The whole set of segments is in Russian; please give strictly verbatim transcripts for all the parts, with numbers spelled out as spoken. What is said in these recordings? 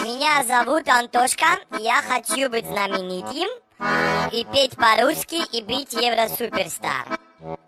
Меня зовут Антошка, я хочу быть знаменитым и петь по-русски и быть евросуперстар.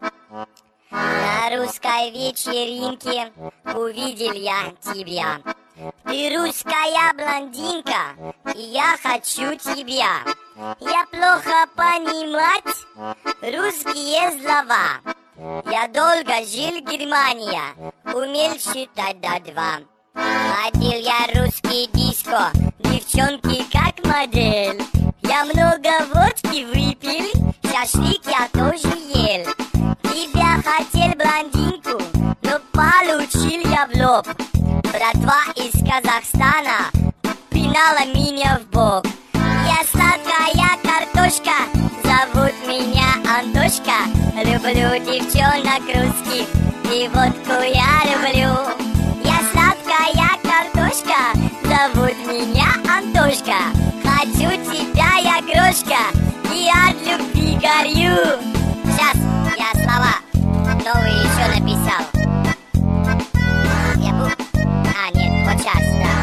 На русской вечеринке увидел я тебя. Ты русская блондинка, и я хочу тебя. Я плохо понимать русские слова. Я долго жил в Германии, умел считать до два. Ходил я русский диско, девчонки как модель. Я много водки выпил, шашлык я тоже ел. Тебя хотел блондинку, но получил я в лоб. Братва из Казахстана пинала меня в бок. Я сладкая картошка, зовут меня Антошка. Люблю девчонок русских, и водку я люблю. Я сладкая картошка, зовут меня Антошка. Хочу тебя, я крошка, и от любви горю. Сейчас я слова новые еще написал. Я буду... А, нет, вот сейчас,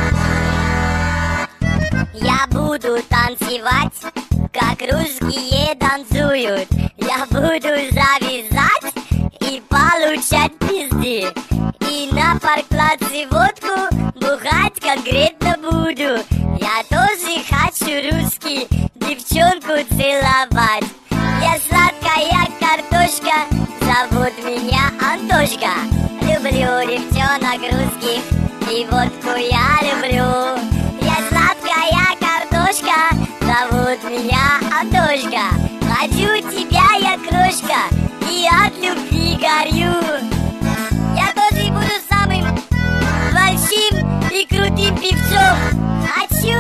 да. Я буду танцевать, как русские танцуют. Я буду завязать и получать пизды. И на паркплаце водку бухать конкретно буду. Я тоже хочу русский девчонку целовать. Я сладкая картошка, зовут меня Антошка. Люблю девчонок русских, и водку я люблю. Я сладкая картошка, зовут меня Антошка. Хочу тебя, я крошка, и от любви горю. Я тоже буду самым большим и крутым певцом. Хочу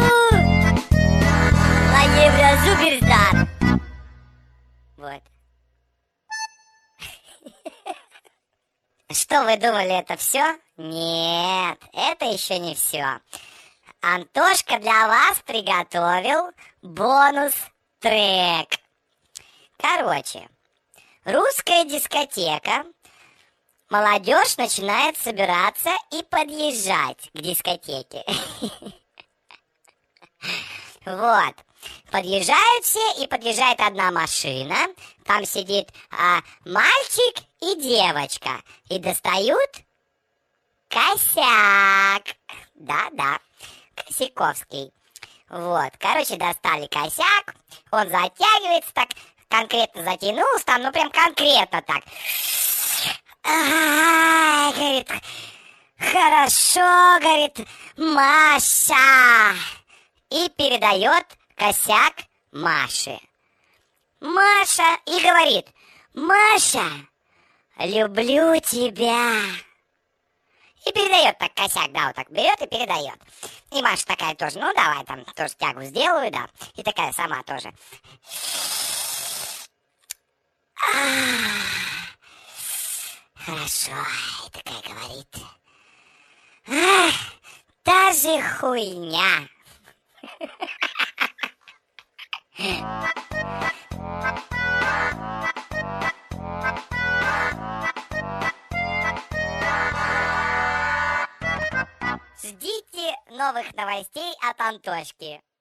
на Евросуперстар. Вот. Что вы думали, это все? Нет, это еще не все. Антошка для вас приготовил бонус-трек. Короче, русская дискотека. Молодежь начинает собираться и подъезжать к дискотеке. Вот. Подъезжают все, и подъезжает одна машина. Там сидит а, мальчик и девочка. И достают косяк. Да-да, Косяковский. Вот, короче, достали косяк. Он затягивается так, конкретно затянулся там, ну прям конкретно так. Ай, говорит, хорошо, говорит, Маша. И передает косяк Маше. Маша и говорит: Маша, люблю тебя. И передает так косяк, да, вот так берет и передает. И Маша такая тоже: ну давай там тоже тягу сделаю, да. И такая сама тоже. Хорошо, и такая говорит: ах, та же хуйня. Ждите новых новостей от Антошки.